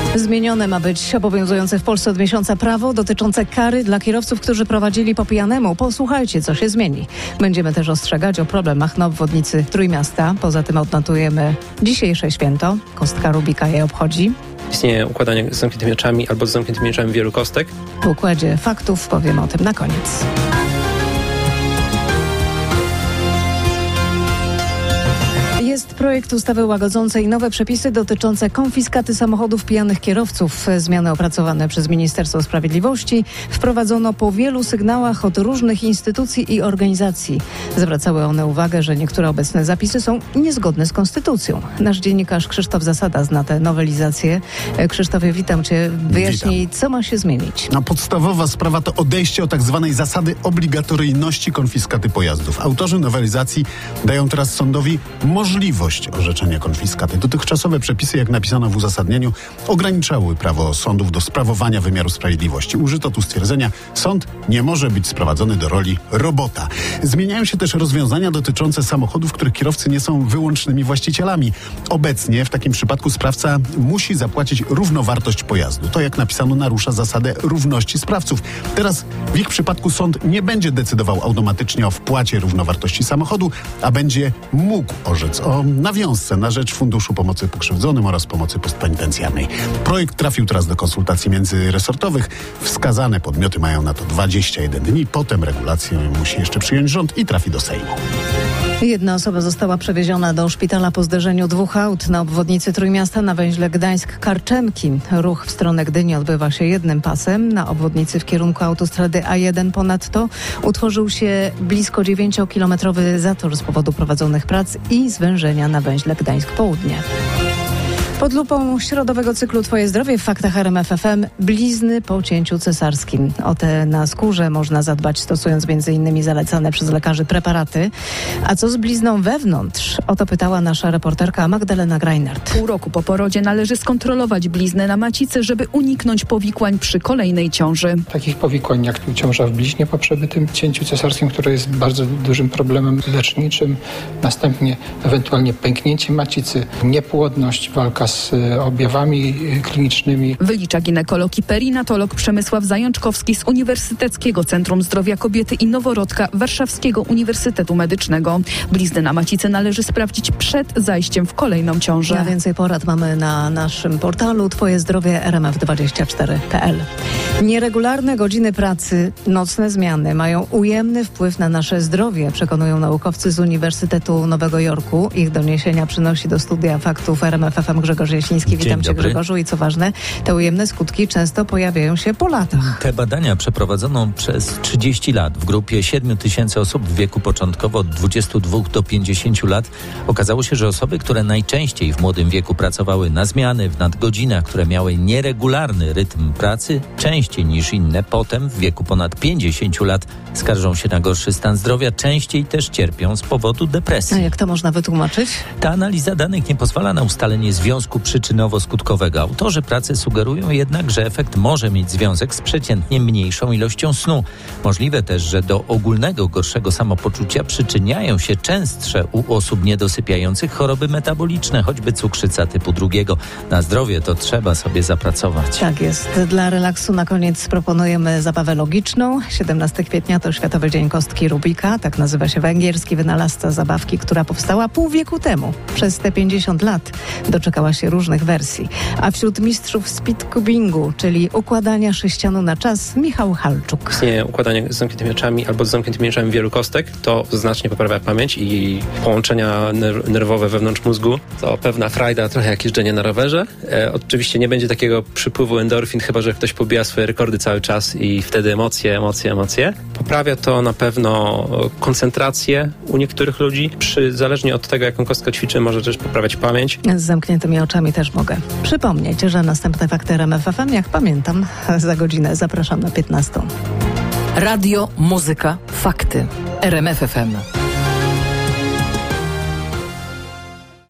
Zmienione ma być obowiązujące w Polsce od miesiąca prawo dotyczące kary dla kierowców, którzy prowadzili po pijanemu. Posłuchajcie, co się zmieni. Będziemy też ostrzegać o problemach na obwodnicy Trójmiasta. Poza tym odnotujemy dzisiejsze święto. Kostka Rubika je obchodzi. Istnieje układanie z zamkniętymi oczami albo z zamkniętymi oczami wielu kostek. W układzie faktów powiemy o tym na koniec. Jest projekt ustawy łagodzącej nowe przepisy dotyczące konfiskaty samochodów pijanych kierowców. Zmiany opracowane przez Ministerstwo Sprawiedliwości wprowadzono po wielu sygnałach od różnych instytucji i organizacji. Zwracały one uwagę, że niektóre obecne zapisy są niezgodne z konstytucją. Nasz dziennikarz Krzysztof Zasada zna tę nowelizację. Krzysztofie, witam Cię. Wyjaśnij, co ma się zmienić. Podstawowa sprawa to odejście od tak zwanej zasady obligatoryjności konfiskaty pojazdów. Autorzy nowelizacji dają teraz sądowi możliwość orzeczenia konfiskaty. Dotychczasowe przepisy, jak napisano w uzasadnieniu, ograniczały prawo sądów do sprawowania wymiaru sprawiedliwości. Użyto tu stwierdzenia, sąd nie może być sprowadzony do roli robota. Zmieniają się też rozwiązania dotyczące samochodów, których kierowcy nie są wyłącznymi właścicielami. Obecnie w takim przypadku sprawca musi zapłacić równowartość pojazdu. To, jak napisano, narusza zasadę równości sprawców. Teraz w ich przypadku sąd nie będzie decydował automatycznie o wpłacie równowartości samochodu, a będzie mógł orzec o nawiązce na rzecz Funduszu Pomocy Pokrzywdzonym oraz Pomocy Postpenitencjarnej. Projekt trafił teraz do konsultacji międzyresortowych. Wskazane podmioty mają na to 21 dni. Potem regulację musi jeszcze przyjąć rząd i trafi do Sejmu. Jedna osoba została przewieziona do szpitala po zderzeniu dwóch aut na obwodnicy Trójmiasta na węźle Gdańsk-Karczemki. Ruch w stronę Gdyni odbywa się jednym pasem. Na obwodnicy w kierunku autostrady A1 ponadto utworzył się blisko 9-kilometrowy zator z powodu prowadzonych prac i zwężenia na węźle Gdańsk-Południe. Pod lupą środowego cyklu Twoje zdrowie w faktach RMF FM blizny po cięciu cesarskim. O te na skórze można zadbać stosując m.in. zalecane przez lekarzy preparaty. A co z blizną wewnątrz? O to pytała nasza reporterka Magdalena Greinert. Pół roku po porodzie należy skontrolować bliznę na macicy, żeby uniknąć powikłań przy kolejnej ciąży. Takich powikłań jak ciąża w bliźnie po przebytym cięciu cesarskim, które jest bardzo dużym problemem leczniczym. Następnie ewentualnie pęknięcie macicy, niepłodność, walka z objawami klinicznymi. Wylicza ginekolog i perinatolog Przemysław Zajączkowski z Uniwersyteckiego Centrum Zdrowia Kobiety i Noworodka Warszawskiego Uniwersytetu Medycznego. Blizny na macicy należy sprawdzić przed zajściem w kolejną ciążę. Ja więcej porad mamy na naszym portalu twojezdrowie rmf24.pl. Nieregularne godziny pracy, nocne zmiany mają ujemny wpływ na nasze zdrowie, przekonują naukowcy z Uniwersytetu Nowego Jorku. Ich doniesienia przynosi do studia faktów RMF FM Grzegorz Jasiński. Witam Cię, Grzegorzu. I co ważne, te ujemne skutki często pojawiają się po latach. Te badania przeprowadzono przez 30 lat w grupie 7 000 osób w wieku początkowo od 22 do 50 lat. Okazało się, że osoby, które najczęściej w młodym wieku pracowały na zmiany, w nadgodzinach, które miały nieregularny rytm pracy, częściej niż inne potem w wieku ponad 50 lat skarżą się na gorszy stan zdrowia, częściej też cierpią z powodu depresji. A jak to można wytłumaczyć? Ta analiza danych nie pozwala na ustalenie związku przyczynowo-skutkowego. Autorzy pracy sugerują jednak, że efekt może mieć związek z przeciętnie mniejszą ilością snu. Możliwe też, że do ogólnego gorszego samopoczucia przyczyniają się częstsze u osób niedosypiających choroby metaboliczne, choćby cukrzyca typu 2. Na zdrowie to trzeba sobie zapracować. Tak jest. Dla relaksu na koniec proponujemy zabawę logiczną. 17 kwietnia to Światowy Dzień Kostki Rubika. Tak nazywa się węgierski wynalazca zabawki, która powstała pół wieku temu. Przez te 50 lat doczekała się różnych wersji. A wśród mistrzów speedcubingu, czyli układania sześcianu na czas, Michał Halczuk. Istnieje układanie z zamkniętymi oczami albo z zamkniętymi oczami wielu kostek. To znacznie poprawia pamięć i połączenia nerwowe wewnątrz mózgu. To pewna frajda, trochę jak jeżdżenie na rowerze. Oczywiście nie będzie takiego przypływu endorfin, chyba że ktoś pobija swoje rekordy cały czas i wtedy emocje. Poprawia to na pewno koncentrację u niektórych ludzi. Zależnie od tego, jaką kostkę ćwiczy, może też poprawiać pamięć. Z zamkniętymi oczami też mogę przypomnieć, że następne fakty RMF FM, jak pamiętam, za godzinę. Zapraszam na 15. Radio, muzyka, fakty. RMF FM.